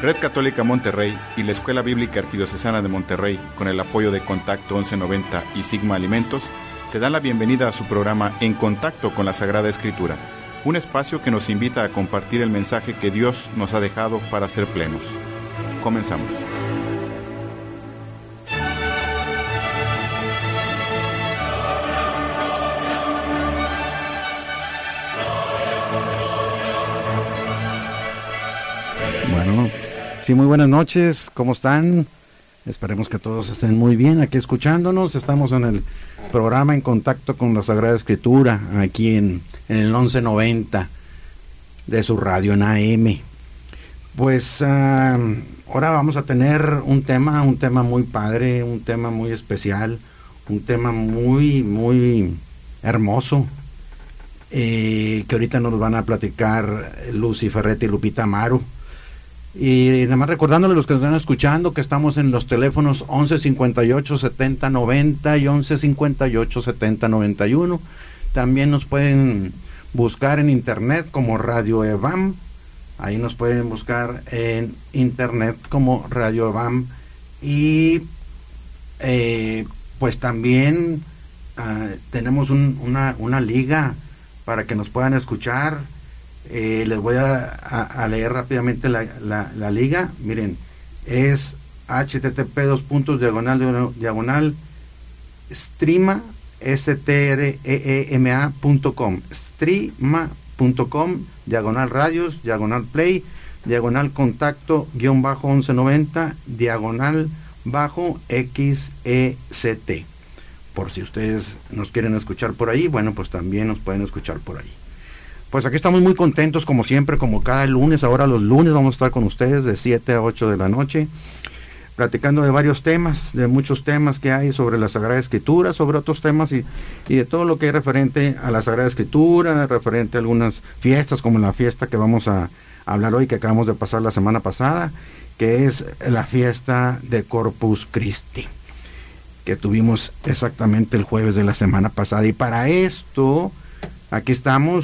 Red Católica Monterrey y la Escuela Bíblica Arquidiocesana de Monterrey, con el apoyo de Contacto 1190 y Sigma Alimentos, te dan la bienvenida a su programa En Contacto con la Sagrada Escritura, un espacio que nos invita a compartir el mensaje que Dios nos ha dejado para ser plenos. Comenzamos. Bueno, sí, muy buenas noches, ¿cómo están? Esperemos que todos estén muy bien aquí escuchándonos. Estamos en el programa En Contacto con la Sagrada Escritura, aquí en el 1190 de su radio en AM. Pues ahora vamos a tener un tema muy padre, un tema muy especial, un tema muy hermoso, que ahorita nos van a platicar Lucy Ferretti y Lupita Amaro. Y nada más recordándole a los que nos están escuchando que estamos en los teléfonos 11 58 70 90 y 11 58 70 91. También nos pueden buscar en internet como Radio Evam. Ahí nos pueden buscar en internet como Radio Evam. Y pues también tenemos una liga para que nos puedan escuchar. Les voy a leer rápidamente la liga. Miren, es http://diagonal streama streema.com streama.com /radios /play /contacto _1190 /xect. Por si ustedes nos quieren escuchar por ahí, bueno, pues también nos pueden escuchar por ahí. Pues aquí estamos muy contentos, como siempre, como cada lunes. Ahora los lunes vamos a estar con ustedes de 7 a 8 de la noche, platicando de varios temas, de muchos temas que hay sobre la Sagrada Escritura, sobre otros temas y de todo lo que hay referente a la Sagrada Escritura, referente a algunas fiestas, como la fiesta que vamos a hablar hoy, que acabamos de pasar la semana pasada, que es la fiesta de Corpus Christi, que tuvimos exactamente el jueves de la semana pasada. Y para esto, aquí estamos,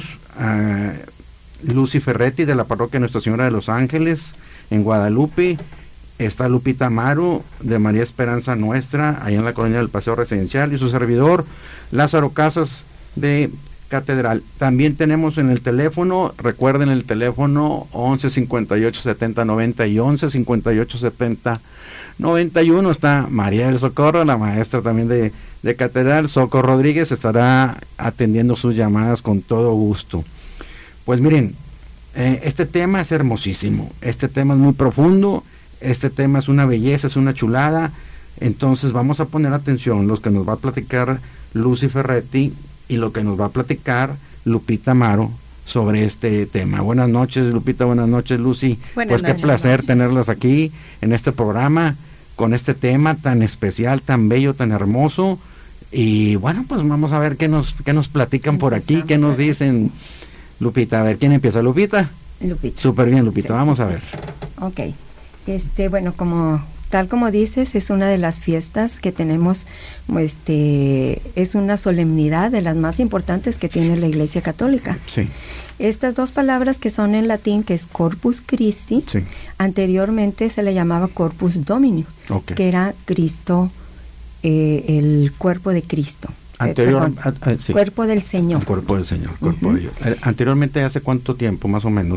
Lucy Ferretti de la parroquia Nuestra Señora de los Ángeles en Guadalupe. Está Lupita Amaro de María Esperanza Nuestra, allá en la colonia del Paseo Residencial, y su servidor Lázaro Casas de Catedral. También tenemos en el teléfono, recuerden el teléfono 11 58 70 90 y 11 58 70 91. Está María del Socorro, la maestra también de Catedral. Soco Rodríguez estará atendiendo sus llamadas con todo gusto. Pues miren, este tema es hermosísimo, este tema es muy profundo, este tema es una belleza, es una chulada. Entonces vamos a poner atención los que nos va a platicar Lucy Ferretti y lo que nos va a platicar Lupita Amaro sobre este tema. Buenas noches, Lupita, buenas noches, Lucy. Pues qué placer tenerlas aquí en este programa con este tema tan especial, tan bello, tan hermoso. Y bueno, pues vamos a ver qué nos platican por aquí, qué nos dicen. Lupita, a ver, ¿quién empieza? ¿Lupita? Lupita. Súper bien, Lupita, sí. Vamos a ver. Ok, bueno, tal como dices, es una de las fiestas que tenemos, es una solemnidad de las más importantes que tiene la Iglesia Católica. Sí. Estas dos palabras que son en latín, que es Corpus Christi, sí, anteriormente se le llamaba Corpus Domini, okay, que era Cristo, el cuerpo de Cristo. Sí. Cuerpo del Señor. El cuerpo del Señor, cuerpo de Dios. Anteriormente, ¿hace cuánto tiempo, más o menos?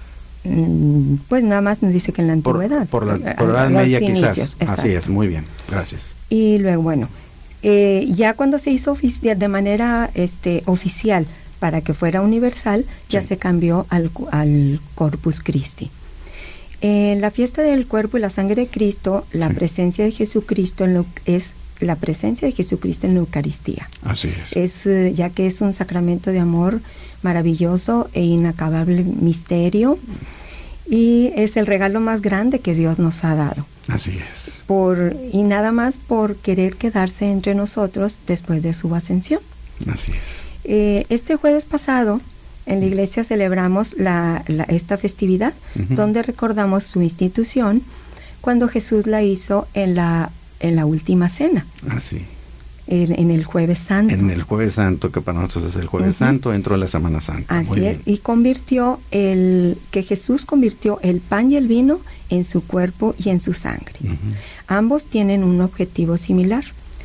Pues nada más nos dice que en la antigüedad. Por la Edad Media quizás. Exacto. Así es, muy bien, gracias. Y luego, bueno, ya cuando se hizo de manera oficial para que fuera universal, ya sí, se cambió al Corpus Christi. La fiesta del cuerpo y la sangre de Cristo, la sí, presencia de Jesucristo es la presencia de Jesucristo en la Eucaristía. Así es. Ya que es un sacramento de amor maravilloso e inacabable misterio, y es el regalo más grande que Dios nos ha dado. Así es. Y nada más por querer quedarse entre nosotros después de su ascensión. Así es. Este jueves pasado en la iglesia celebramos esta festividad, donde recordamos su institución cuando Jesús la hizo en la última cena. Así. en el Jueves Santo. En el Jueves Santo, que para nosotros es el Jueves Santo, dentro de la Semana Santa. Así es, y que Jesús convirtió el pan y el vino en su cuerpo y en su sangre. Ambos tienen un objetivo similar.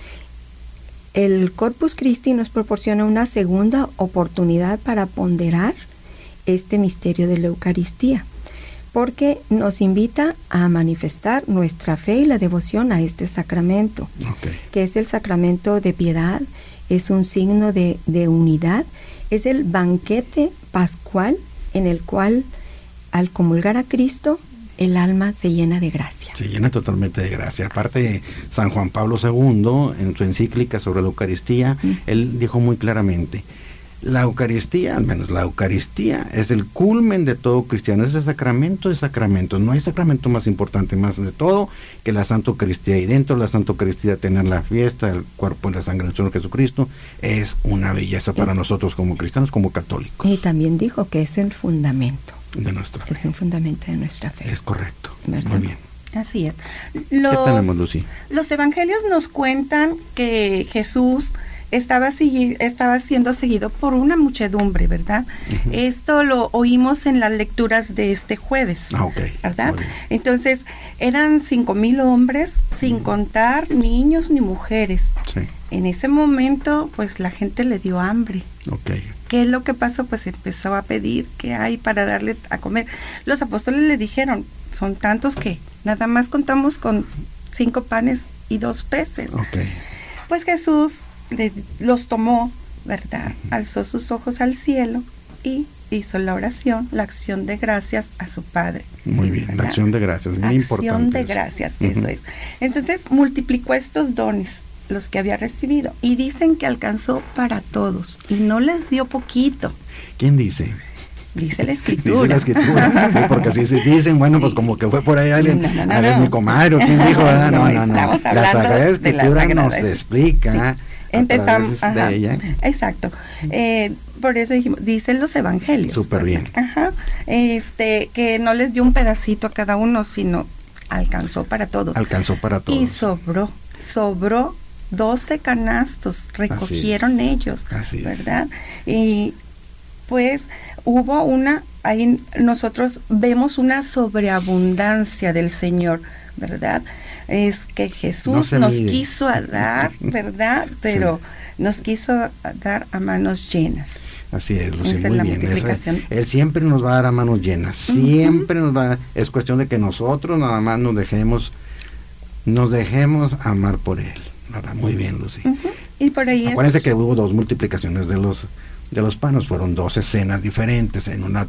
El Corpus Christi nos proporciona una segunda oportunidad para ponderar este misterio de la Eucaristía, porque nos invita a manifestar nuestra fe y la devoción a este sacramento, que es el sacramento de piedad, es un signo de unidad, es el banquete pascual en el cual, al comulgar a Cristo, el alma se llena de gracia. Se llena totalmente de gracia. Aparte, San Juan Pablo II, en su encíclica sobre la Eucaristía, él dijo muy claramente, la Eucaristía, al menos la Eucaristía, es el culmen de todo cristiano, es el sacramento de sacramentos. No hay sacramento más importante, más de todo, que la Santa Eucaristía. Y dentro de la Santa Eucaristía tener la fiesta, el cuerpo y la sangre del Señor Jesucristo, es una belleza para nosotros como cristianos, como católicos. Y también dijo que es el fundamento de nuestra fe. Es un fundamento de nuestra fe. Es correcto. ¿Verdad? Muy bien. Así es. ¿Qué tenemos, Lucy? Los evangelios nos cuentan que Jesús estaba siendo seguido por una muchedumbre, ¿verdad? Esto lo oímos en las lecturas de este jueves, ¿verdad? Entonces, eran 5,000 hombres, sin contar niños ni mujeres. Sí. En ese momento, pues la gente le dio hambre. ¿Qué es lo que pasó? Pues empezó a pedir qué hay para darle a comer. Los apóstoles le dijeron, son tantos que nada más contamos con 5 panes y 2 peces. Pues Jesús los tomó, ¿verdad? Alzó sus ojos al cielo y hizo la oración, la acción de gracias a su Padre. Muy bien, ¿verdad? La acción de gracias, muy importante. Acción de gracias, eso es. Entonces multiplicó estos dones, los que había recibido, y dicen que alcanzó para todos, y no les dio poquito. ¿Quién dice? Dice la Escritura. Dice la Escritura, sí, porque así se dicen, bueno, pues como que fue por ahí alguien, a ver, mi comadre, ¿quién dijo? No. La Sagrada Escritura nos explica. Empezamos de ella. Exacto. Por eso dijimos, dicen los evangelios. Súper bien. Que no les dio un pedacito a cada uno, sino alcanzó para todos. Alcanzó para todos. Y sobró 12 canastos, recogieron ellos, ¿verdad? Y pues hubo ahí nosotros vemos una sobreabundancia del Señor, ¿verdad? Es que Jesús nos quiso dar, ¿verdad? Pero nos quiso dar a manos llenas. Así es, Lucy, muy bien. Él siempre nos va a dar a manos llenas, siempre nos va a dar. Es cuestión de que nosotros nada más nos dejemos amar por Él, ¿verdad? Muy bien, Lucy. Y por ahí acuérdense que hubo 2 multiplicaciones de los panes, fueron 2 escenas diferentes, en una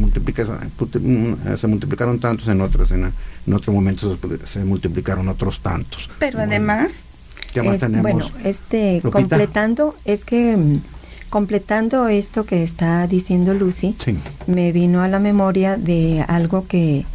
se multiplicaron tantos, en otra escena, en otro momento se multiplicaron otros tantos. Pero además, ¿qué más tenemos? Bueno, completando esto que está diciendo Lucy, me vino a la memoria de algo que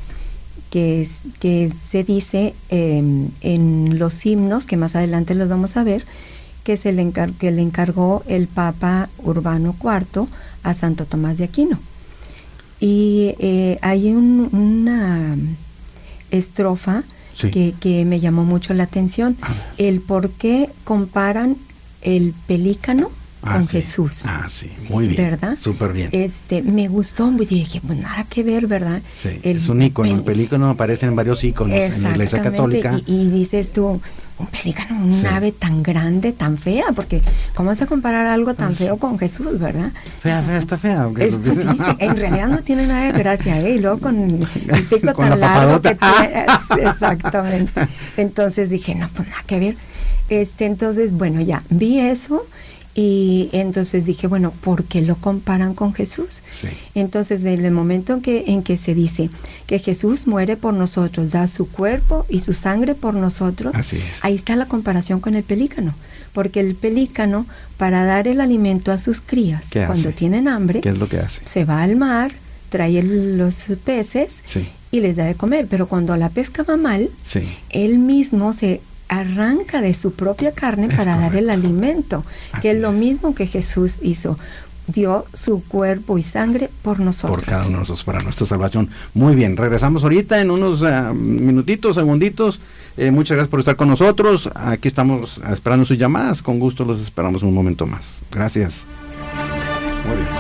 se dice en los himnos, que más adelante los vamos a ver, que le encargó el Papa Urbano IV a Santo Tomás de Aquino. Y hay una estrofa que me llamó mucho la atención, el por qué comparan el pelícano con Jesús. Muy bien. ¿Verdad? Súper bien. Me gustó, y dije, pues nada que ver, ¿verdad? Sí, es un ícono, el pelícano aparece en varios íconos en la Iglesia Católica. Y dices tú, un pelícano, un ave tan grande, tan fea, porque ¿cómo vas a comparar algo tan feo con Jesús, verdad? Está fea. En realidad no tiene nada de gracia, y luego con el pico tan largo que tiene, exactamente. Entonces dije, no, pues nada que ver. Entonces, bueno, ya vi eso. Y entonces dije, bueno, ¿por qué lo comparan con Jesús? Entonces, desde el momento en que se dice que Jesús muere por nosotros, da su cuerpo y su sangre por nosotros, ahí está la comparación con el pelícano. Porque el pelícano, para dar el alimento a sus crías, cuando tienen hambre, ¿qué es lo que hace? Se va al mar, trae los peces y les da de comer. Pero cuando la pesca va mal, él mismo se arranca de su propia carne para dar el alimento, que es lo mismo que Jesús hizo, dio su cuerpo y sangre por nosotros. Por cada uno de nosotros, para nuestra salvación. Muy bien, regresamos ahorita en unos minutitos, segunditos, Muchas gracias por estar con nosotros. Aquí estamos esperando sus llamadas. Con gusto los esperamos un momento más. Gracias. Muy bien.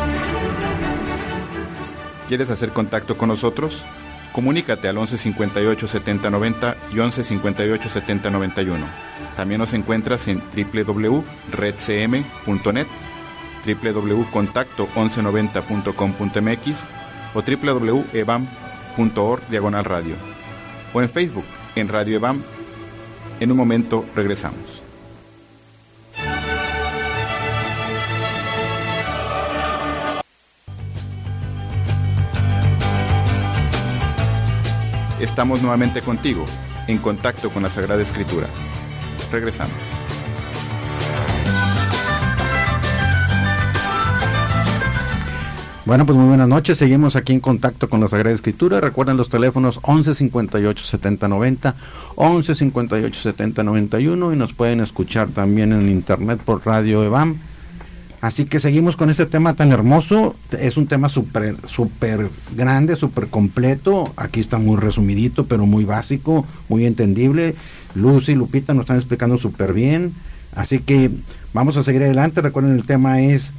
¿Quieres hacer contacto con nosotros? Comunícate al 11 58 70 90 y 11 58 70 91. También nos encuentras en www.redcm.net, www.contacto1190.com.mx o www.ebam.org/radio, o en Facebook en Radio EBAM. En un momento regresamos. Estamos nuevamente contigo, en contacto con la Sagrada Escritura. Regresamos. Bueno, pues muy buenas noches. Seguimos aquí en contacto con la Sagrada Escritura. Recuerden los teléfonos 11 58 70 90, 11 58 70 91, y nos pueden escuchar también en internet por Radio EBAM. Así que seguimos con este tema tan hermoso. Es un tema súper grande, súper completo. Aquí está muy resumidito, pero muy básico, muy entendible. Lucy y Lupita nos están explicando súper bien. Así que vamos a seguir adelante. Recuerden, el tema es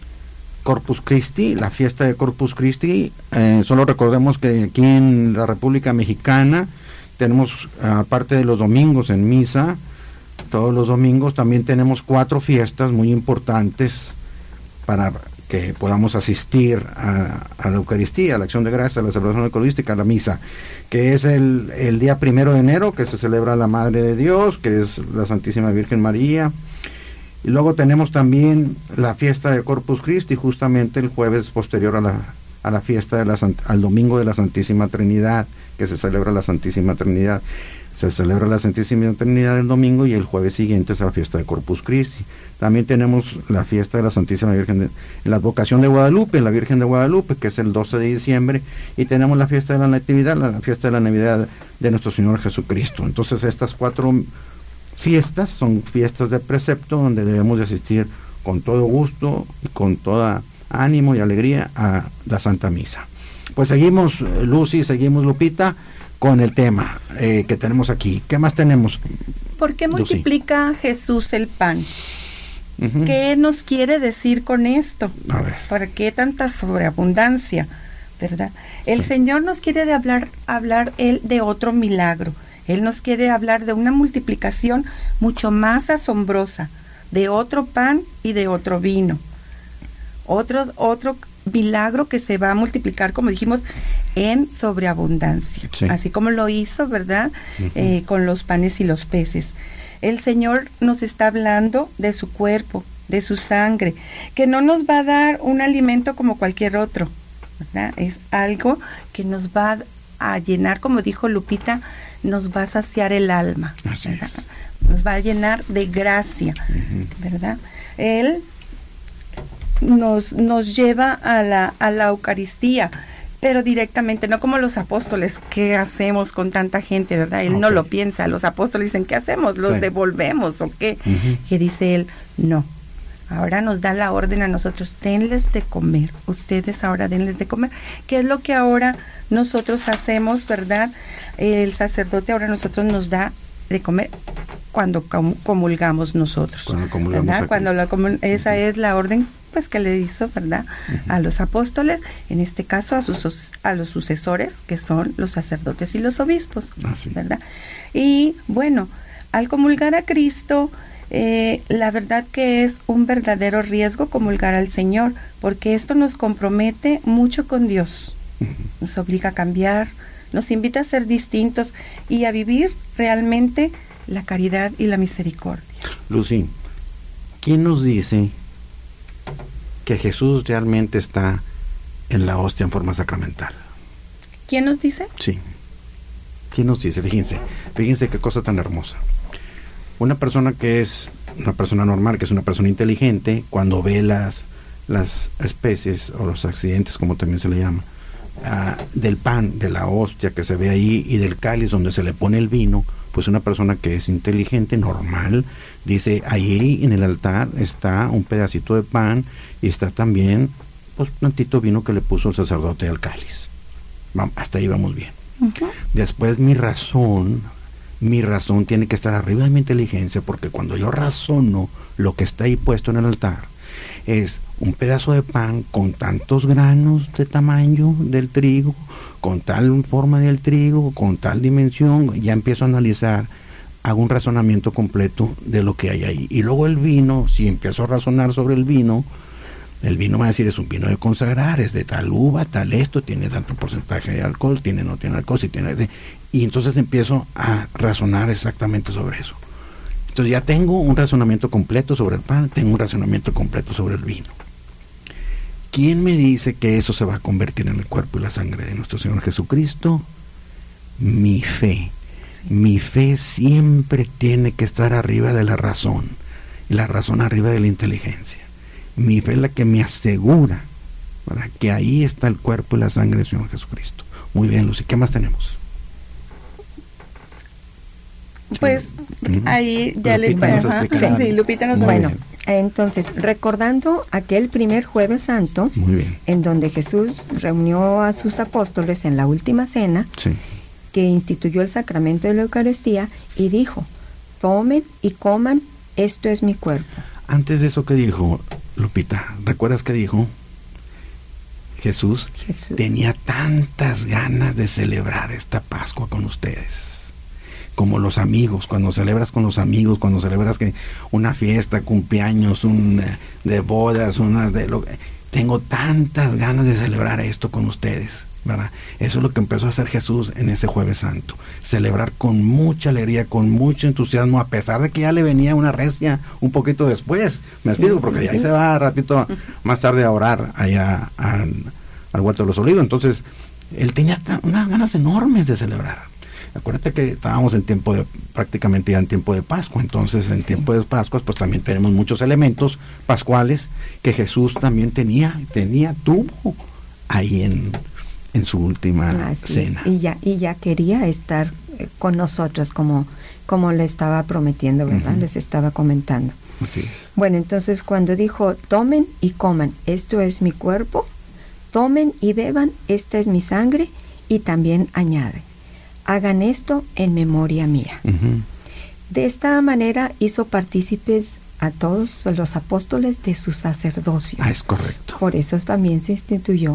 Corpus Christi, la fiesta de Corpus Christi. Solo recordemos que aquí en la República Mexicana tenemos, aparte de los domingos en misa, todos los domingos también tenemos 4 fiestas muy importantes para que podamos asistir a la Eucaristía, a la acción de gracia, a la celebración eucarística, a la misa, que es el día 1 de enero, que se celebra la Madre de Dios, que es la Santísima Virgen María. Y luego tenemos también la fiesta de Corpus Christi, justamente el jueves posterior a la fiesta al domingo de la Santísima Trinidad, que se celebra la Santísima Trinidad. Se celebra la Santísima Trinidad el domingo, y el jueves siguiente es la fiesta de Corpus Christi. También tenemos la fiesta de la Santísima Virgen, la advocación de Guadalupe, la Virgen de Guadalupe, que es el 12 de diciembre, y tenemos la fiesta de la Natividad, la fiesta de la Navidad de nuestro Señor Jesucristo. Entonces estas 4 fiestas son fiestas de precepto, donde debemos de asistir con todo gusto y con toda ánimo y alegría a la Santa Misa. Pues seguimos, Lucy, seguimos, Lupita, con el tema que tenemos aquí. ¿Qué más tenemos? ¿Por qué multiplica Jesús el pan? ¿Qué nos quiere decir con esto? A ver. ¿Para qué tanta sobreabundancia? ¿Verdad? El Señor nos quiere hablar Él de otro milagro. Él nos quiere hablar de una multiplicación mucho más asombrosa, de otro pan y de otro vino. Otro milagro que se va a multiplicar, como dijimos, en sobreabundancia, sí. Así como lo hizo, ¿verdad? Con los panes y los peces. El Señor nos está hablando de su cuerpo, de su sangre, que no nos va a dar un alimento como cualquier otro, ¿verdad? Es algo que nos va a llenar, como dijo Lupita, nos va a saciar el alma, así ¿verdad? Es. Nos va a llenar de gracia, ¿verdad? Él nos lleva a la Eucaristía, pero directamente, no como los apóstoles. ¿Qué hacemos con tanta gente, verdad? Él no lo piensa. Los apóstoles dicen, ¿qué hacemos? ¿Los devolvemos o qué? Y dice él, no. Ahora nos da la orden a nosotros, denles de comer. Ustedes ahora denles de comer. ¿Qué es lo que ahora nosotros hacemos, verdad? El sacerdote ahora nosotros nos da de comer cuando comulgamos nosotros. Esa es la orden, pues, que le hizo, ¿verdad? A los apóstoles, en este caso a los sucesores, que son los sacerdotes y los obispos, ¿verdad? Y bueno, al comulgar a Cristo, la verdad que es un verdadero riesgo comulgar al Señor, porque esto nos compromete mucho con Dios, nos obliga a cambiar, nos invita a ser distintos y a vivir realmente la caridad y la misericordia. Lucy, ¿quién nos dice que Jesús realmente está en la hostia en forma sacramental? ¿Quién nos dice? Sí. ¿Quién nos dice? Fíjense qué cosa tan hermosa. Una persona que es una persona normal, que es una persona inteligente, cuando ve las especies o los accidentes, como también se le llama, del pan, de la hostia que se ve ahí, y del cáliz donde se le pone el vino, pues una persona que es inteligente, normal, dice, ahí en el altar está un pedacito de pan y está también pues un tantito vino que le puso el sacerdote al cáliz. Hasta ahí vamos bien. Después mi razón mi razón tiene que estar arriba de mi inteligencia, porque cuando yo razono lo que está ahí puesto en el altar, es un pedazo de pan con tantos granos de tamaño del trigo, con tal forma del trigo, con tal dimensión, ya empiezo a analizar, hago un razonamiento completo de lo que hay ahí. Y luego el vino, si empiezo a razonar sobre el vino va a decir, es un vino de consagrar, es de tal uva, tal esto, tiene tanto porcentaje de alcohol, no tiene alcohol, si tiene... Y entonces empiezo a razonar exactamente sobre eso. Entonces ya tengo un razonamiento completo sobre el pan, tengo un razonamiento completo sobre el vino. ¿Quién me dice que eso se va a convertir en el cuerpo y la sangre de nuestro Señor Jesucristo? Mi fe. Sí. Mi fe siempre tiene que estar arriba de la razón, y la razón arriba de la inteligencia. Mi fe es la que me asegura, ¿verdad?, que ahí está el cuerpo y la sangre del Señor Jesucristo. Muy bien, Lucy, ¿qué más tenemos? Pues ahí ya Lupita nos va. Bueno, entonces, recordando aquel primer Jueves Santo, en donde Jesús reunió a sus apóstoles en la última cena, sí, que instituyó el sacramento de la Eucaristía, y dijo, tomen y coman, esto es mi cuerpo. Antes de eso, ¿qué dijo, Lupita? ¿Recuerdas qué dijo? Jesús tenía tantas ganas de celebrar esta Pascua con ustedes. Como los amigos, cuando celebras con los amigos, cuando celebras que una fiesta, cumpleaños, de bodas, tengo tantas ganas de celebrar esto con ustedes, ¿verdad? Eso es lo que empezó a hacer Jesús en ese Jueves Santo, celebrar con mucha alegría, con mucho entusiasmo, a pesar de que ya le venía una recia un poquito después, me explico, porque ahí se va ratito más tarde a orar allá al Huerto de los Olivos. Entonces él tenía unas ganas enormes de celebrar. Acuérdate que estábamos prácticamente ya en tiempo de Pascua, entonces en tiempo de Pascua pues también tenemos muchos elementos pascuales que Jesús también tuvo ahí en su última cena. Y ya quería estar con nosotros como le estaba prometiendo, ¿verdad? Les estaba comentando. Sí. Bueno, entonces cuando dijo, tomen y coman, esto es mi cuerpo, tomen y beban, esta es mi sangre, y también añade, hagan esto en memoria mía. De esta manera hizo partícipes a todos los apóstoles de su sacerdocio. Es correcto. Por eso también se instituyó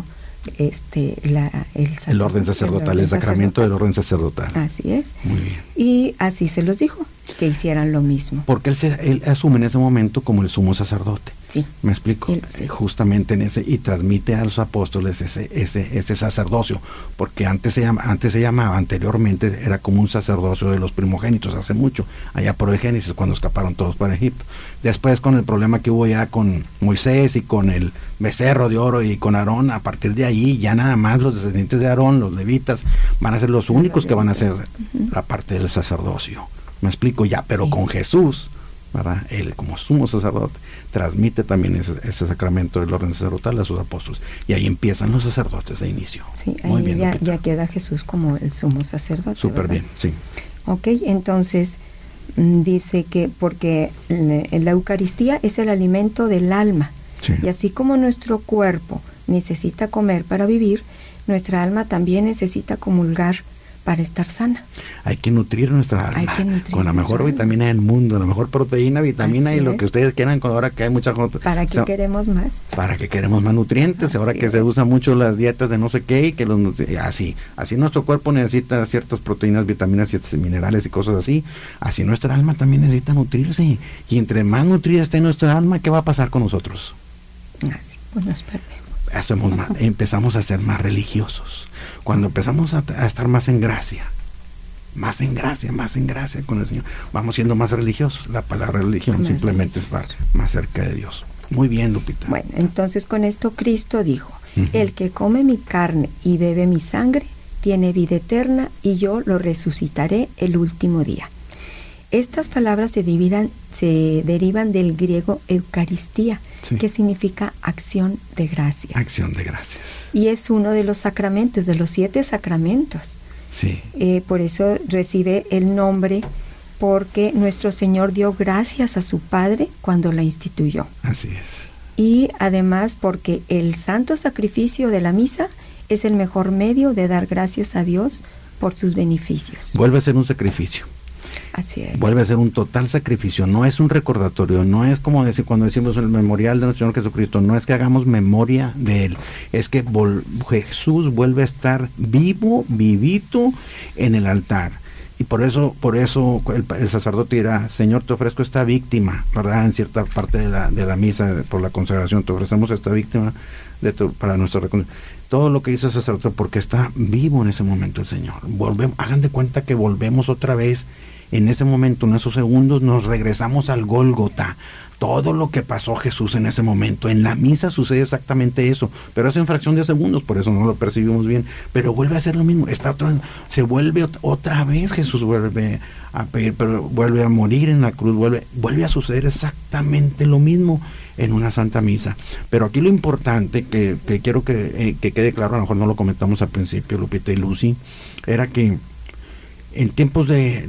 el orden sacerdotal, el sacramento del orden sacerdotal. Así es. Muy bien. Y así se los dijo, que hicieran lo mismo. Porque él asume en ese momento como el sumo sacerdote. Sí. ¿Me explico? Justamente en y transmite a los apóstoles ese sacerdocio, porque anteriormente era como un sacerdocio de los primogénitos, hace mucho, allá por el Génesis, cuando escaparon todos para Egipto. Después, con el problema que hubo ya con Moisés y con el becerro de oro y con Aarón, a partir de ahí ya nada más los descendientes de Aarón, los levitas, van a ser los únicos que van a hacer la parte del sacerdocio. Me explico ya, pero con Jesús, ¿verdad? Él como sumo sacerdote transmite también ese sacramento del orden sacerdotal a sus apóstoles, y ahí empiezan los sacerdotes de inicio. Sí, muy ahí bien, ya queda Jesús como el sumo sacerdote. Súper bien, sí. Ok, entonces dice que porque la Eucaristía es el alimento del alma, y así como nuestro cuerpo necesita comer para vivir, nuestra alma también necesita comulgar para estar sana. Hay que nutrir nuestra alma con la mejor vitamina del mundo, la mejor proteína, vitamina y lo que ustedes quieran, ahora que hay mucha gente. ¿Para qué queremos más? Para que queremos más nutrientes, ahora que se usan mucho las dietas de no sé qué, y que así nuestro cuerpo necesita ciertas proteínas, vitaminas, ciertos minerales y cosas así, así nuestra alma también necesita nutrirse, y entre más nutrida esté nuestra alma, ¿qué va a pasar con nosotros? Así, pues nos perdemos. Empezamos a ser más religiosos. Cuando empezamos a estar más en gracia con el Señor, vamos siendo más religiosos. La palabra religión simplemente es estar más cerca de Dios. Muy bien, Lupita. Bueno, entonces con esto Cristo dijo, el que come mi carne y bebe mi sangre tiene vida eterna, y yo lo resucitaré el último día. Estas palabras se derivan del griego Eucaristía, que significa acción de gracia. Acción de gracias. Y es uno de los sacramentos, de los 7 sacramentos. Sí. Por eso recibe el nombre, porque nuestro Señor dio gracias a su Padre cuando la instituyó. Así es. Y además porque el santo sacrificio de la misa es el mejor medio de dar gracias a Dios por sus beneficios. Vuelve a ser un sacrificio. Así es. Vuelve a ser un total sacrificio, no es un recordatorio, no es como decir cuando decimos el memorial de nuestro Señor Jesucristo, no es que hagamos memoria de Él, es que Jesús vuelve a estar vivito en el altar. Y por eso el sacerdote dirá: Señor, te ofrezco esta víctima, ¿verdad? En cierta parte de la misa, por la consagración, te ofrecemos esta víctima para nuestra reconciliación. Todo lo que dice el sacerdote, porque está vivo en ese momento el Señor. Hagan de cuenta que volvemos otra vez en ese momento, en esos segundos, nos regresamos al Gólgota. Todo lo que pasó Jesús en ese momento. En la misa sucede exactamente eso, pero es en fracción de segundos, por eso no lo percibimos bien. Pero vuelve a ser lo mismo. Se vuelve otra vez, Jesús vuelve a pedir, pero vuelve a morir en la cruz, vuelve a suceder exactamente lo mismo en una Santa Misa. Pero aquí lo importante, que quiero que quede claro, a lo mejor no lo comentamos al principio, Lupita y Lucy, era que en tiempos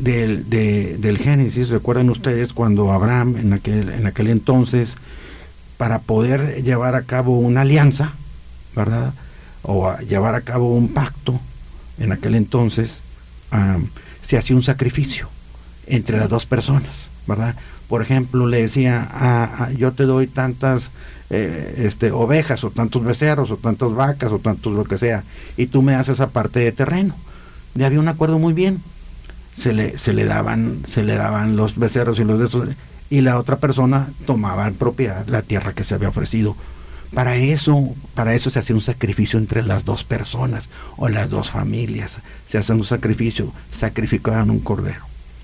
del Génesis, recuerden ustedes cuando Abraham en aquel entonces, para poder llevar a cabo una alianza, ¿verdad? O llevar a cabo un pacto, en aquel entonces se hacía un sacrificio entre las dos personas, ¿verdad? Por ejemplo, le decía, yo te doy tantas ovejas, o tantos becerros, o tantas vacas, o tantos lo que sea, y tú me das esa parte de terreno. Y había un acuerdo muy bien. Se le daban los becerros y los de estos, y la otra persona tomaba en propiedad la tierra que se había ofrecido. Para eso se hacía un sacrificio entre las dos personas o las dos familias. Se hacía un sacrificio, sacrificaban un cordero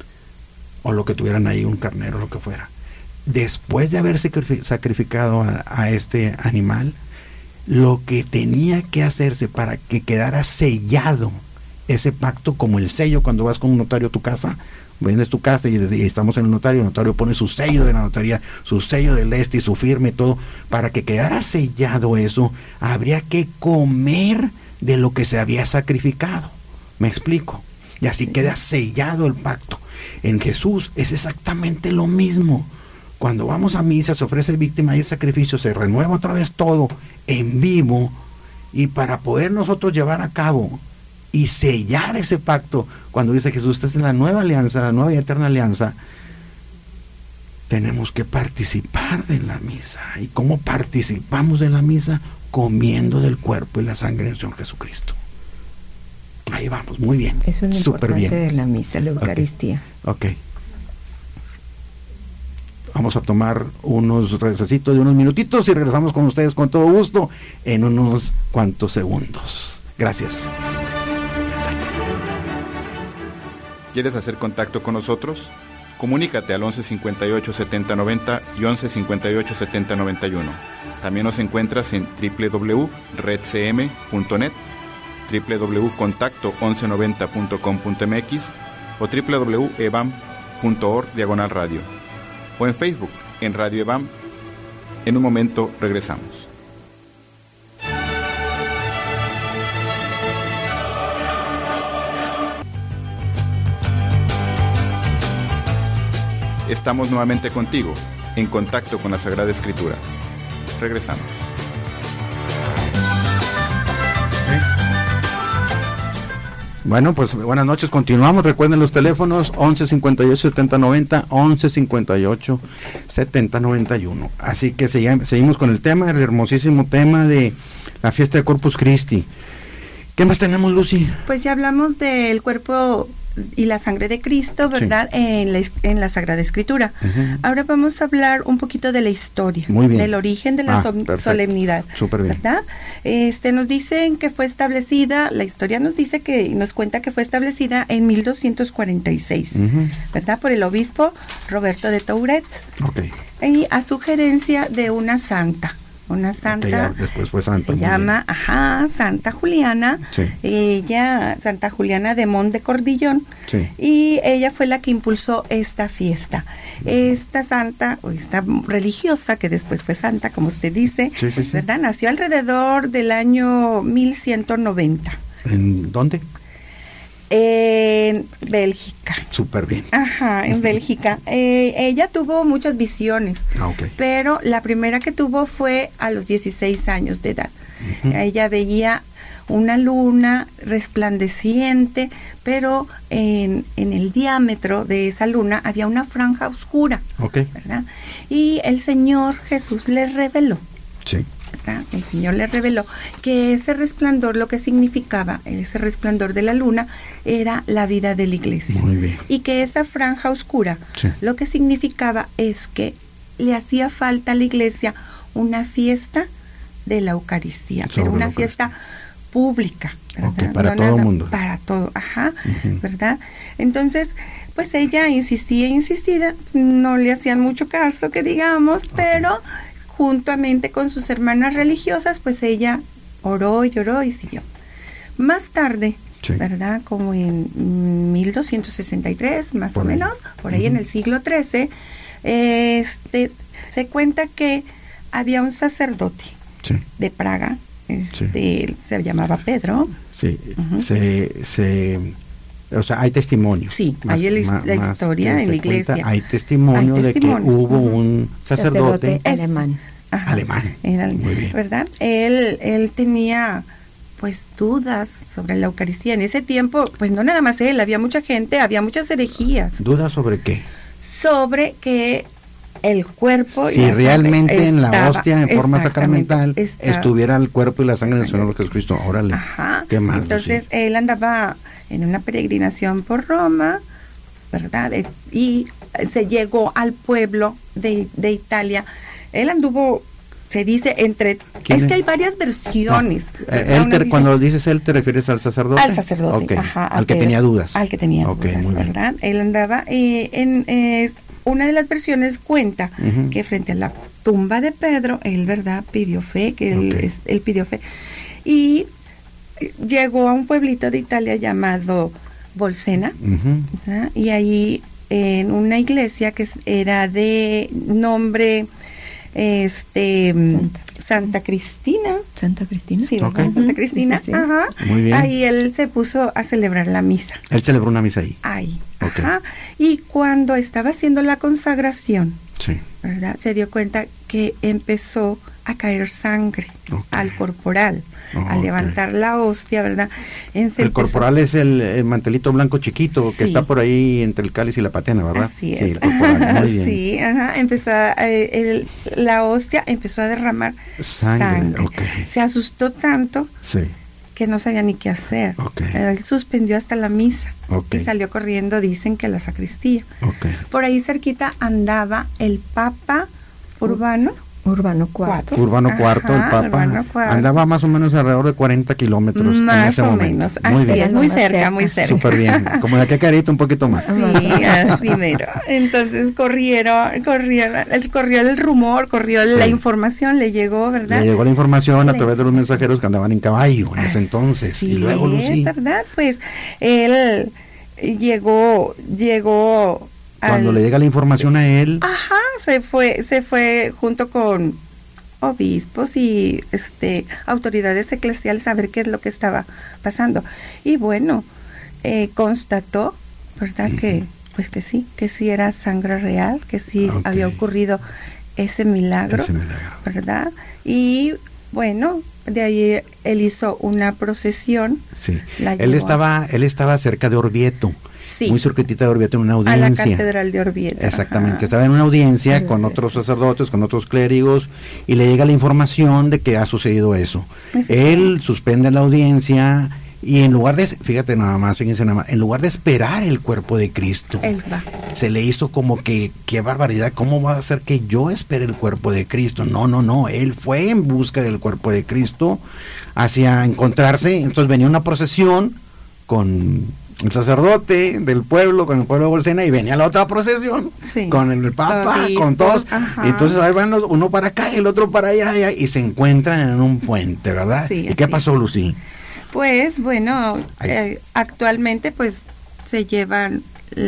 o lo que tuvieran ahí, un carnero, lo que fuera. Después de haber sacrificado a este animal, lo que tenía que hacerse para que quedara sellado ese pacto, como el sello cuando vas con un notario a tu casa, vienes tu casa y estamos en el notario pone su sello de la notaría, su sello del y su firma y todo. Para que quedara sellado eso, habría que comer de lo que se había sacrificado. ¿Me explico? Y así queda sellado el pacto. En Jesús es exactamente lo mismo. Cuando vamos a misa, se ofrece víctima y el sacrificio, se renueva otra vez todo en vivo, y para poder nosotros llevar a cabo y sellar ese pacto, cuando dice Jesús, esta es la nueva alianza, la nueva y eterna alianza, tenemos que participar de la misa. ¿Y cómo participamos de la misa? Comiendo del cuerpo y la sangre del Señor Jesucristo. Ahí vamos, muy bien. Eso es lo importante de la misa, la Eucaristía. Ok. Vamos a tomar unos recesitos de unos minutitos y regresamos con ustedes con todo gusto en unos cuantos segundos. Gracias. ¿Quieres hacer contacto con nosotros? Comunícate al 11 58 70 90 y 11 58 70 91. También nos encuentras en www.redcm.net, www.contacto1190.com.mx o www.ebam.org/radio, o en Facebook en Radio Ebam. En un momento regresamos. Estamos nuevamente contigo, en contacto con la Sagrada Escritura. Regresamos. Bueno, pues buenas noches, continuamos. Recuerden los teléfonos 11 58 70 90, 11 58 70 91. Así que seguimos con el hermosísimo tema de la fiesta de Corpus Christi. ¿Qué más tenemos, Lucy? Pues ya hablamos del cuerpo y la sangre de Cristo, ¿verdad? Sí. En la Sagrada Escritura. Uh-huh. Ahora vamos a hablar un poquito de la historia, del origen de la solemnidad, súper bien, ¿verdad? Nos dicen que fue establecida, la historia nos cuenta que fue establecida en 1246, uh-huh, ¿verdad? Por el obispo Roberto de Touret. Okay. Y a sugerencia de una santa, después fue santa, se llama Santa Juliana. Sí. Ella, Santa Juliana de Mont de Cordillón. Sí. Y ella fue la que impulsó esta fiesta. Esta santa, o esta religiosa, que después fue santa, como usted dice, sí. ¿verdad? Nació alrededor del año 1190. ¿En dónde? En Bélgica. Súper bien. En Bélgica. Ella tuvo muchas visiones, okay, pero la primera que tuvo fue a los 16 años de edad. Uh-huh. Ella veía una luna resplandeciente, pero en el diámetro de esa luna había una franja oscura, ¿verdad? Y el Señor Jesús le reveló, ¿verdad? El Señor le reveló que ese resplandor, lo que significaba, ese resplandor de la luna, era la vida de la iglesia. Muy bien. Y que esa franja oscura, lo que significaba es que le hacía falta a la iglesia una fiesta de la Eucaristía, pero una fiesta pública, ¿verdad? Para todo el mundo. Para todo, ¿verdad? Entonces, pues ella insistía, no le hacían mucho caso, que digamos, pero juntamente con sus hermanas religiosas, pues ella oró y siguió. Más tarde, ¿verdad? Como en 1263, más o menos, por ahí en el siglo XIII, se cuenta que había un sacerdote de Praga, se llamaba Pedro. O sea, hay testimonio. Sí, hay la historia en la iglesia. Hay testimonio de que hubo un sacerdote alemán. Alemán. Muy bien. ¿Verdad? Él tenía pues dudas sobre la Eucaristía. En ese tiempo, pues no nada más él, había mucha gente, había muchas herejías. ¿Dudas sobre qué? Sobre que el cuerpo si realmente en la hostia en forma sacramental estuviera el cuerpo y la sangre del Señor Jesucristo. Órale. ¿Qué más? Entonces él andaba en una peregrinación por Roma, ¿verdad? Y se llegó al pueblo de Italia. Él anduvo, se dice, es que hay varias versiones. Cuando dices él, ¿te refieres al sacerdote? Al sacerdote, al que tenía dudas. Al que tenía dudas, ¿verdad? Él andaba una de las versiones cuenta que frente a la tumba de Pedro, él, ¿verdad?, pidió fe, él pidió fe. Y llegó a un pueblito de Italia llamado Bolsena, y ahí en una iglesia que era de nombre Santa Cristina. Santa Cristina. Sí, Santa Cristina. Sí. Muy bien. Ahí él se puso a celebrar la misa. Él celebró una misa ahí. Ahí. Y cuando estaba haciendo la consagración, ¿verdad?, se dio cuenta que empezó a caer sangre al corporal, a levantar la hostia, ¿verdad? El corporal es el mantelito blanco chiquito que está por ahí entre el cáliz y la patena, ¿verdad? Así es. Sí, el corporal, muy bien. Sí, empezó la hostia empezó a derramar sangre. Se asustó tanto que no sabía ni qué hacer. Él suspendió hasta la misa y salió corriendo, dicen que a la sacristía. Por ahí cerquita andaba el Papa Urbano IV. Urbano IV, el Papa, andaba más o menos alrededor de 40 kilómetros en ese momento. Muy bien. Muy cerca. Súper bien, como de aquí a Carito un poquito más. Sí, así mero. Entonces corrió el rumor, corrió la información, le llegó, ¿verdad? Le llegó la información a través de los mensajeros que andaban en caballo en ese entonces. Y luego Lucy. ¿Verdad? Pues él llegó cuando le llega la información a él, se fue junto con obispos y autoridades eclesiales a ver qué es lo que estaba pasando. Y bueno, constató, ¿verdad?, que sí era sangre real, que sí había ocurrido ese milagro, ¿verdad? Y bueno, de ahí él hizo una procesión. Él estaba cerca de Orvieto. Muy cerquitita de Orvieto, en una audiencia. A la catedral de Orvieto. Exactamente, estaba en una audiencia con otros sacerdotes, con otros clérigos, y le llega la información de que ha sucedido eso. Él suspende la audiencia y en lugar de, fíjense nada más, en lugar de esperar el cuerpo de Cristo, se le hizo como que, qué barbaridad, ¿cómo va a ser que yo espere el cuerpo de Cristo? No, él fue en busca del cuerpo de Cristo hacia encontrarse. Entonces venía una procesión con el sacerdote del pueblo, con el pueblo de Bolsena, y venía la otra procesión con el Papa, con todos. Y entonces ahí van uno para acá y el otro para allá, y se encuentran en un puente, ¿verdad? ¿Y qué pasó, Lucy? Pues bueno, actualmente pues se llevan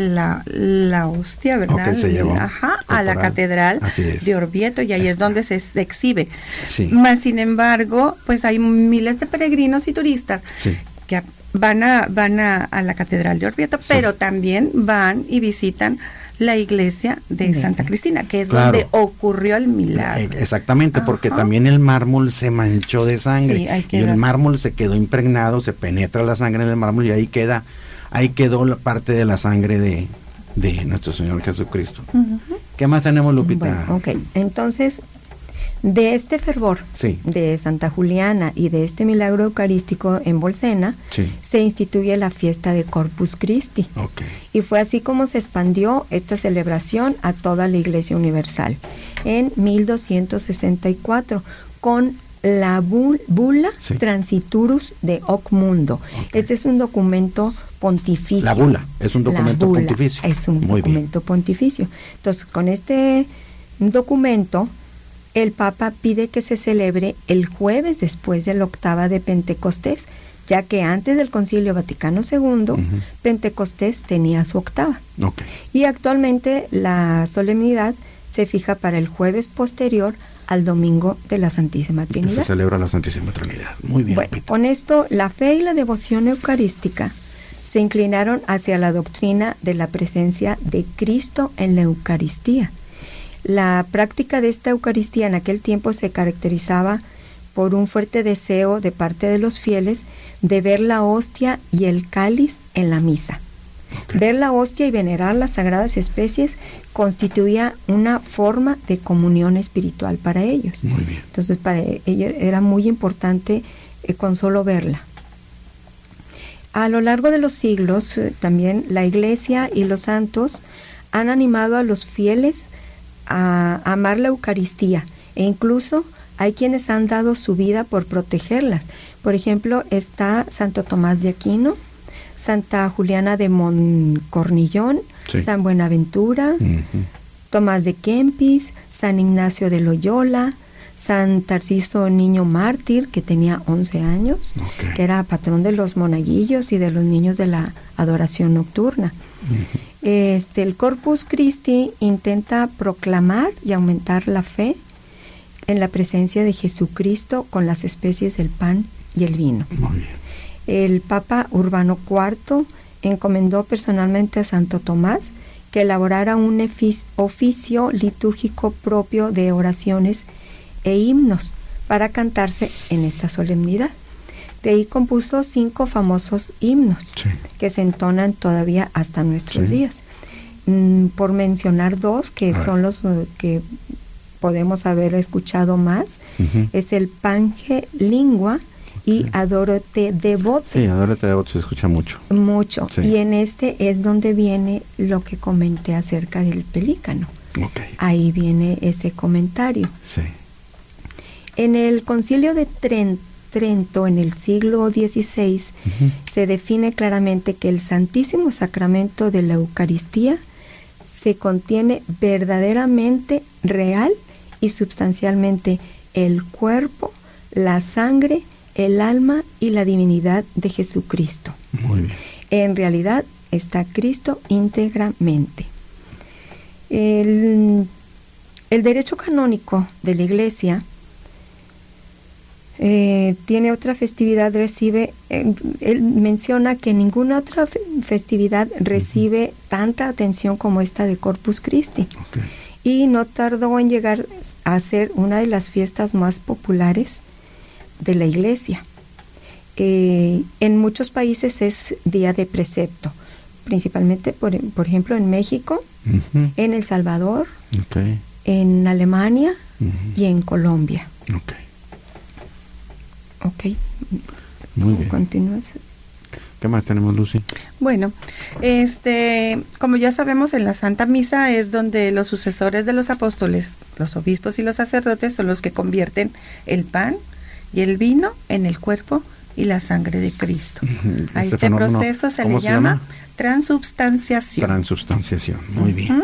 la hostia, ¿verdad? A la catedral de Orvieto, y ahí es donde se exhibe. Más sin embargo, pues hay miles de peregrinos y turistas que van a la catedral de Orvieto, pero también van y visitan la iglesia de Santa Cristina, que es donde ocurrió el milagro. Exactamente, porque también el mármol se manchó de sangre, y el mármol se quedó impregnado, se penetra la sangre en el mármol y ahí quedó la parte de la sangre de nuestro Señor Jesucristo. ¿Qué más tenemos, Lupita? Bueno, ok, entonces, de este fervor de Santa Juliana y de este milagro eucarístico en Bolsena, se instituye la fiesta de Corpus Christi. Y fue así como se expandió esta celebración a toda la Iglesia Universal en 1264 con la bula Transiturus de Hoc Mundo. Este es un documento pontificio. La bula es un documento pontificio. Es un documento pontificio. Entonces, con este documento, el Papa pide que se celebre el jueves después de la octava de Pentecostés, ya que antes del Concilio Vaticano II, Pentecostés tenía su octava. Y actualmente la solemnidad se fija para el jueves posterior al domingo de la Santísima Trinidad. Se celebra la Santísima Trinidad. Muy bien. Bueno, con esto, la fe y la devoción eucarística se inclinaron hacia la doctrina de la presencia de Cristo en la Eucaristía. La práctica de esta Eucaristía en aquel tiempo se caracterizaba por un fuerte deseo de parte de los fieles de ver la hostia y el cáliz en la misa. Ver la hostia y venerar las sagradas especies constituía una forma de comunión espiritual para ellos. Muy bien. Entonces, para ellos era muy importante con solo verla. A lo largo de los siglos, también la Iglesia y los santos han animado a los fieles a amar la Eucaristía, e incluso hay quienes han dado su vida por protegerlas. Por ejemplo, está Santo Tomás de Aquino, Santa Juliana de Moncornillón, San Buenaventura, Tomás de Kempis, San Ignacio de Loyola, San Tarciso Niño Mártir, que tenía 11 años, que era patrón de los monaguillos y de los niños de la adoración nocturna. El Corpus Christi intenta proclamar y aumentar la fe en la presencia de Jesucristo con las especies del pan y el vino. Muy bien. El Papa Urbano IV encomendó personalmente a Santo Tomás que elaborara un oficio litúrgico propio de oraciones e himnos para cantarse en esta solemnidad. De ahí compuso 5 famosos himnos que se entonan todavía hasta nuestros días. Por mencionar 2 que son los que podemos haber escuchado más, es el Pange Lingua y Adoro-te Devote. Sí, Adoro-te Devote se escucha mucho. Mucho. Y en este es donde viene lo que comenté acerca del pelícano. Ahí viene ese comentario. En el Concilio de Trento, en el siglo XVI, se define claramente que el Santísimo Sacramento de la Eucaristía se contiene verdaderamente, real y substancialmente el cuerpo, la sangre, el alma y la divinidad de Jesucristo. Muy bien. En realidad está Cristo íntegramente. El derecho canónico de la Iglesia tiene otra festividad, él menciona que ninguna otra festividad recibe tanta atención como esta de Corpus Christi. Y no tardó en llegar a ser una de las fiestas más populares de la Iglesia. En muchos países es día de precepto, principalmente, por ejemplo, en México, en El Salvador, en Alemania y en Colombia. Muy bien. ¿Continúas? ¿Qué más tenemos, Lucy? Bueno, como ya sabemos, en la Santa Misa es donde los sucesores de los apóstoles, los obispos y los sacerdotes son los que convierten el pan y el vino en el cuerpo y la sangre de Cristo. A este proceso se le llama transubstanciación. Transubstanciación, muy bien.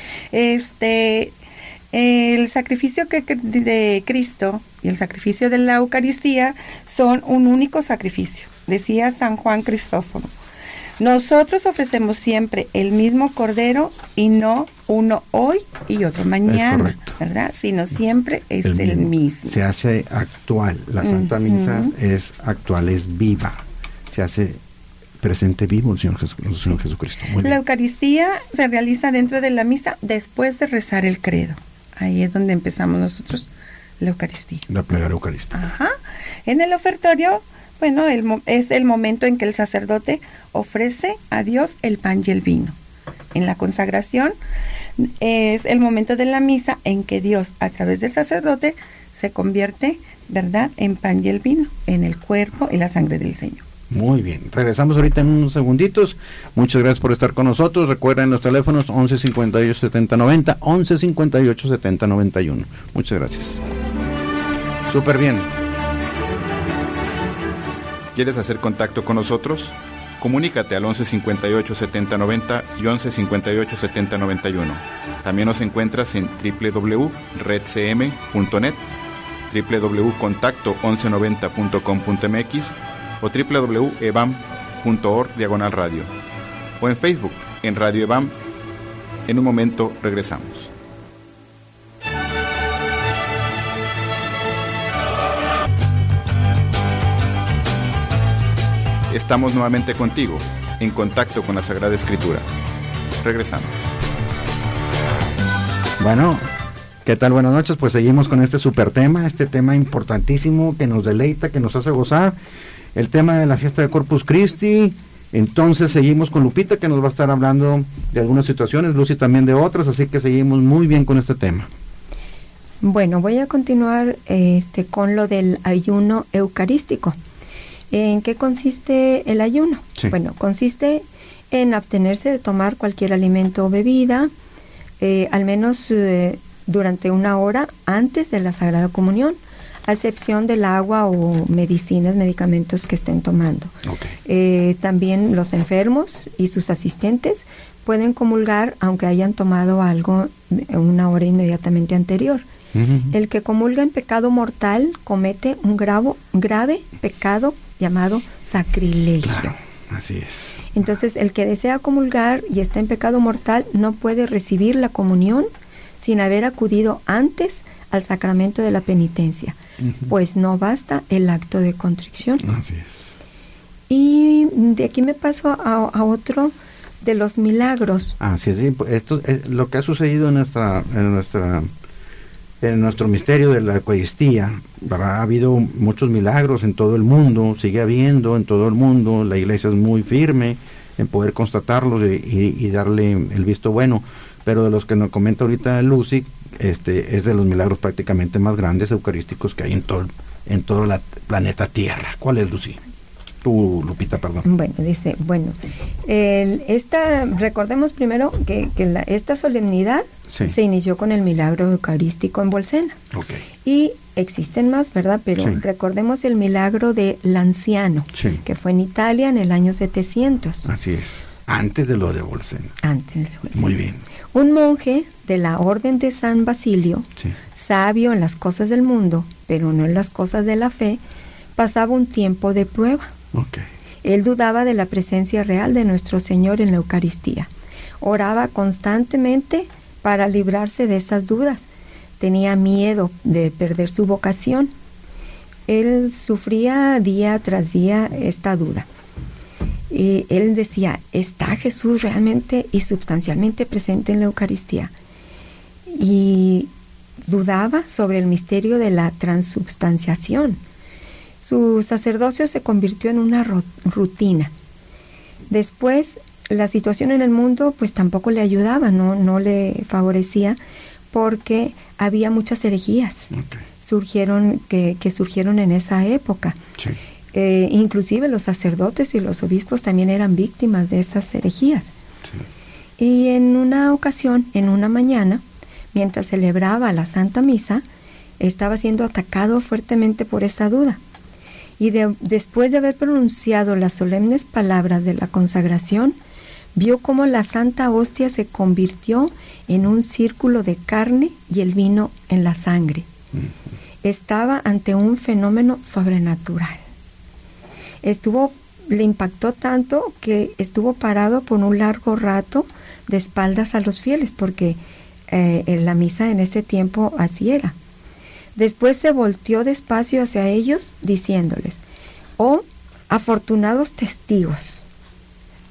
El sacrificio de Cristo y el sacrificio de la Eucaristía son un único sacrificio. Decía San Juan Cristóforo: nosotros ofrecemos siempre el mismo cordero y no uno hoy y otro mañana, ¿verdad? Sino siempre es el mismo. Se hace actual, la Santa Misa es actual, es viva, se hace presente vivo el Señor Jesucristo. Muy bien. La Eucaristía se realiza dentro de la misa después de rezar el credo. Ahí es donde empezamos nosotros la Eucaristía. La plegaria eucarística. Ajá. En el ofertorio, bueno, es el momento en que el sacerdote ofrece a Dios el pan y el vino. En la consagración es el momento de la misa en que Dios, a través del sacerdote, se convierte, ¿verdad?, en pan y el vino, en el cuerpo y la sangre del Señor. Muy bien, regresamos ahorita en unos segunditos. Muchas gracias por estar con nosotros. Recuerden los teléfonos 11 58 70 90, 11 58 70 91. Muchas gracias. Súper bien. ¿Quieres hacer contacto con nosotros? Comunícate al 11 58 70 90 y 11 58 70 91. También nos encuentras en www.redcm.net, www.contacto1190.com.mx o www.ebam.org/radio, o en Facebook en Radio Ebam. En un momento regresamos. Estamos nuevamente contigo, en contacto con la Sagrada Escritura. Regresamos. Bueno, ¿qué tal? Buenas noches. Pues seguimos con este super tema, este tema importantísimo que nos deleita, que nos hace gozar, el tema de la fiesta de Corpus Christi. Entonces seguimos con Lupita, que nos va a estar hablando de algunas situaciones, Lucy también de otras, así que seguimos muy bien con este tema. Bueno, voy a continuar con lo del ayuno eucarístico. ¿En qué consiste el ayuno? Sí. Bueno, consiste en abstenerse de tomar cualquier alimento o bebida, al menos durante 1 hora antes de la Sagrada Comunión, a excepción del agua o medicamentos que estén tomando. Okay. También los enfermos y sus asistentes pueden comulgar aunque hayan tomado algo 1 hora inmediatamente anterior. Uh-huh. El que comulga en pecado mortal comete un grave pecado llamado sacrilegio. Claro, así es. Entonces, el que desea comulgar y está en pecado mortal no puede recibir la comunión sin haber acudido antes al sacramento de la penitencia, uh-huh, pues no basta el acto de contrición. Así es. Y de aquí me paso a otro de los milagros. Así es. Esto es lo que ha sucedido en nuestro misterio de la Eucaristía. Ha habido muchos milagros en todo el mundo, sigue habiendo en todo el mundo. La Iglesia es muy firme en poder constatarlos y darle el visto bueno, pero de los que nos comenta ahorita Lucy, es de los milagros prácticamente más grandes eucarísticos que hay en todo el planeta Tierra. ¿Cuál es, Lucy? Tú, Lupita, perdón. Bueno, dice, recordemos primero que esta solemnidad, sí, se inició con el milagro eucarístico en Bolsena. Okay. Y existen más, ¿verdad? Pero sí, recordemos el milagro de Lanciano, sí, que fue en Italia en el año 700. Así es, antes de lo de Bolsena. Antes de Bolsena. Muy bien. Un monje de la orden de San Basilio, sí, sabio en las cosas del mundo, pero no en las cosas de la fe, pasaba un tiempo de prueba. Okay. Él dudaba de la presencia real de nuestro Señor en la Eucaristía. Oraba constantemente para librarse de esas dudas. Tenía miedo de perder su vocación. Él sufría día tras día esta duda. Y él decía, ¿está Jesús realmente y sustancialmente presente en la Eucaristía? Y dudaba sobre el misterio de la transubstanciación. Su sacerdocio se convirtió en una rutina. Después, la situación en el mundo pues tampoco le ayudaba, no le favorecía, porque había muchas herejías. Okay. surgieron en esa época. Sí. Inclusive los sacerdotes y los obispos también eran víctimas de esas herejías. Sí. Y en una ocasión, en una mañana, mientras celebraba la Santa Misa, estaba siendo atacado fuertemente por esa duda. Y después de haber pronunciado las solemnes palabras de la consagración, vio cómo la Santa Hostia se convirtió en un círculo de carne y el vino en la sangre. Uh-huh. Estaba ante un fenómeno sobrenatural. Le impactó tanto que estuvo parado por un largo rato de espaldas a los fieles, porque en la misa en ese tiempo así era. Después se volteó despacio hacia ellos, diciéndoles: «Oh, afortunados testigos,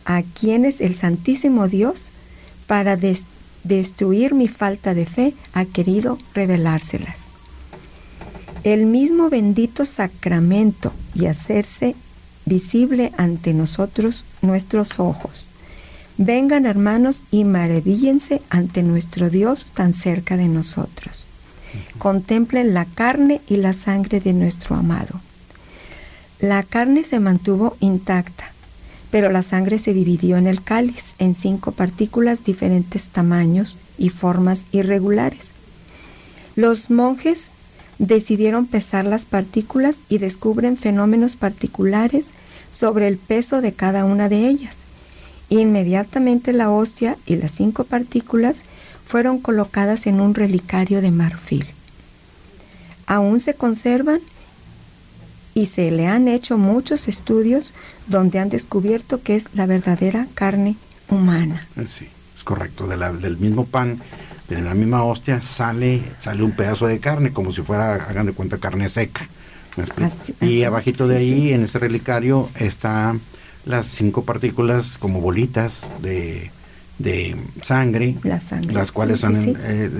a quienes el Santísimo Dios, para destruir mi falta de fe, ha querido revelárselas. El mismo bendito sacramento y hacerse visible ante nosotros, nuestros ojos. Vengan, hermanos, y maravíllense ante nuestro Dios tan cerca de nosotros. Contemplen la carne y la sangre de nuestro amado. La carne se mantuvo intacta, pero la sangre se dividió en el cáliz en 5 partículas, diferentes tamaños y formas irregulares. Los monjes decidieron pesar las partículas y descubren fenómenos particulares sobre el peso de cada una de ellas. Inmediatamente la hostia y las 5 partículas fueron colocadas en un relicario de marfil. Aún se conservan y se le han hecho muchos estudios donde han descubierto que es la verdadera carne humana. Sí, es correcto. Del mismo pan, de la misma hostia, sale un pedazo de carne, como si fuera, hagan de cuenta, carne seca. Así, y abajito de ahí, en ese relicario, están las 5 partículas como bolitas de sangre, las cuales son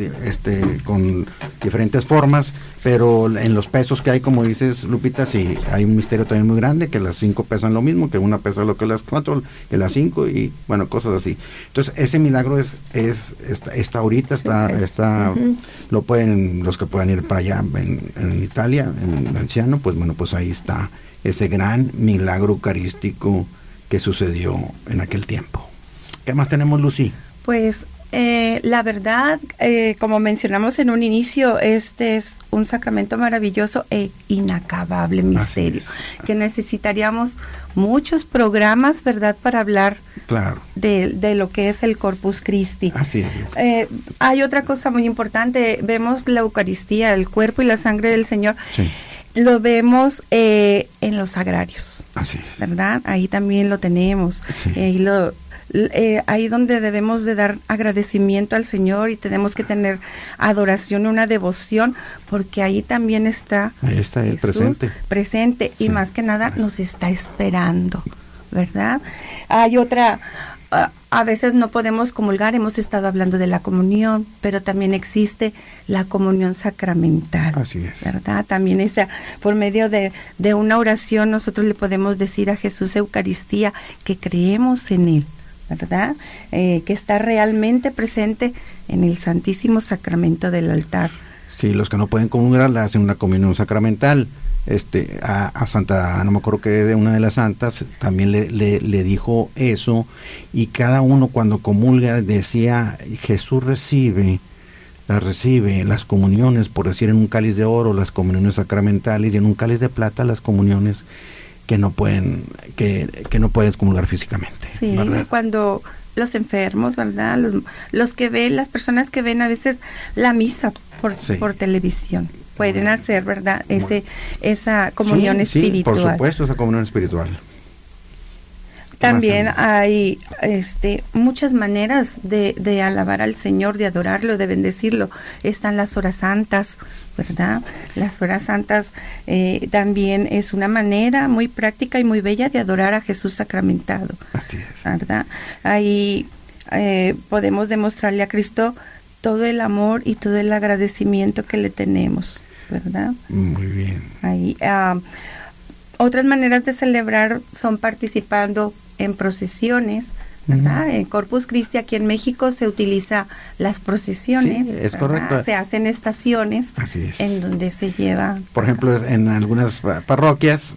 con diferentes formas, pero en los pesos que hay, como dices, Lupita, sí, hay un misterio también muy grande, que las 5 pesan lo mismo, que una pesa lo que las 4, que las 5, y bueno, cosas así. Entonces, ese milagro está ahorita, está lo pueden, los que puedan ir para allá en Italia, en Anciano, pues bueno, pues ahí está ese gran milagro eucarístico que sucedió en aquel tiempo. ¿Qué más tenemos, Lucy? Pues la verdad, como mencionamos en un inicio, este es un sacramento maravilloso e inacabable misterio, que necesitaríamos muchos programas, ¿verdad?, para hablar de lo que es el Corpus Christi. Así es. Hay otra cosa muy importante, vemos la Eucaristía, el cuerpo y la sangre del Señor. Sí. Lo vemos en los sagrarios. Así es. ¿Verdad? Ahí también lo tenemos. Sí. Ahí donde debemos de dar agradecimiento al Señor y tenemos que tener adoración, una devoción, porque ahí también está Jesús presente y más que nada nos está esperando, ¿verdad? Hay otra... a veces no podemos comulgar, hemos estado hablando de la comunión, pero también existe la comunión sacramental. Así es. ¿Verdad? También por medio de una oración nosotros le podemos decir a Jesús Eucaristía que creemos en Él, ¿verdad? Que está realmente presente en el Santísimo Sacramento del altar. Sí, los que no pueden comulgar le hacen una comunión sacramental. A Santa, no me acuerdo que de una de las santas también le dijo eso, y cada uno cuando comulga decía: Jesús recibe las comuniones, por decir, en un cáliz de oro las comuniones sacramentales, y en un cáliz de plata las comuniones que no pueden comulgar físicamente. Sí, ¿verdad? Cuando los enfermos, ¿verdad? Los que ven, las personas que ven a veces la misa por televisión, pueden hacer, ¿verdad? Esa comunión espiritual. Sí, por supuesto, esa comunión espiritual. También hay muchas maneras de alabar al Señor, de adorarlo, de bendecirlo. Están las horas santas, ¿verdad? Las horas santas también es una manera muy práctica y muy bella de adorar a Jesús sacramentado. Así es. ¿Verdad? Ahí podemos demostrarle a Cristo todo el amor y todo el agradecimiento que le tenemos, ¿verdad? Muy bien. Ahí, otras maneras de celebrar son participando en procesiones, ¿verdad? En Corpus Christi, aquí en México se utiliza las procesiones. Sí, es correcto. Se hacen estaciones en donde se lleva. Por ejemplo, en algunas parroquias,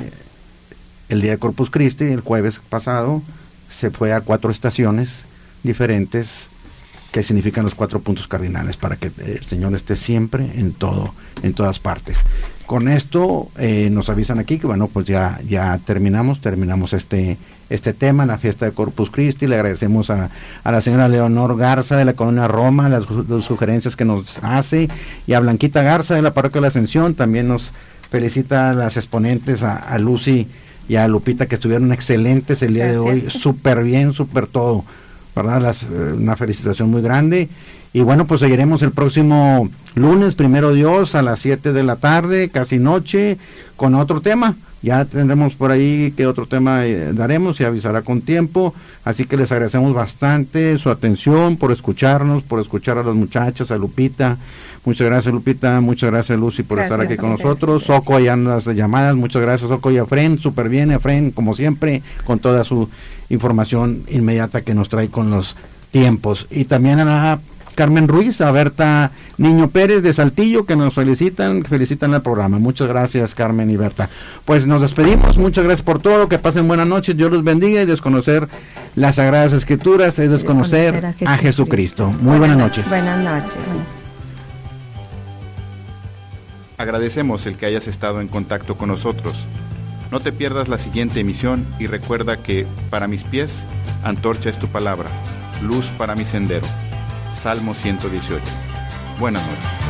el día de Corpus Christi, el jueves pasado, se fue a 4 estaciones diferentes que significan los 4 puntos cardinales, para que el Señor esté siempre en todas partes. Con esto nos avisan aquí que bueno, pues ya terminamos este tema, la fiesta de Corpus Christi. Le agradecemos a la señora Leonor Garza de la Colonia Roma las sugerencias que nos hace, y a Blanquita Garza de la Parroquia de la Ascensión. También nos felicita a las exponentes, a Lucy y a Lupita, que estuvieron excelentes el día de hoy, súper bien, súper todo, ¿verdad? Una felicitación muy grande. Y bueno, pues seguiremos el próximo lunes, primero Dios, a las 7 de la tarde, casi noche, con otro tema, Ya tendremos por ahí qué otro tema daremos, se avisará con tiempo, así que les agradecemos bastante su atención, por escucharnos, por escuchar a las muchachas, a Lupita. Muchas gracias, Lupita, muchas gracias, Lucy, por estar aquí con nosotros. Soco, allá en las llamadas, muchas gracias, Soco, y a Efren, súper bien, Efren, como siempre, con toda su información inmediata que nos trae con los tiempos. Y también a la Carmen Ruiz, a Berta Niño Pérez de Saltillo, que nos felicitan el programa. Muchas gracias, Carmen y Berta. Pues nos despedimos, muchas gracias por todo, que pasen buenas noches, Dios los bendiga, y desconocer las Sagradas Escrituras es desconocer a Jesucristo. Muy buenas noches. Buenas noches. Agradecemos el que hayas estado en contacto con nosotros. No te pierdas la siguiente emisión y recuerda que para mis pies, antorcha es tu palabra, luz para mi sendero. Salmo 118. Buenas noches.